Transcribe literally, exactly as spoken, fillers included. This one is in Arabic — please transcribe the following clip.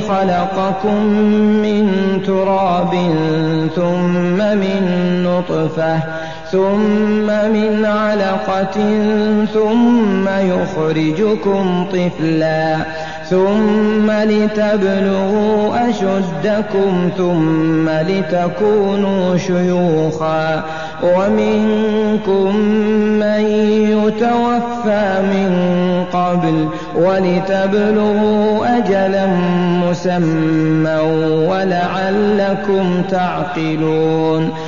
خلقكم من تراب ثم من نطفة ثم من علقة ثم يخرجكم طفلا ثم لتبلغوا أشدكم ثم لتكونوا شيوخا ومنكم من يتوفى من قبل ولتبلغوا أجلا مسمى ولعلكم تعقلون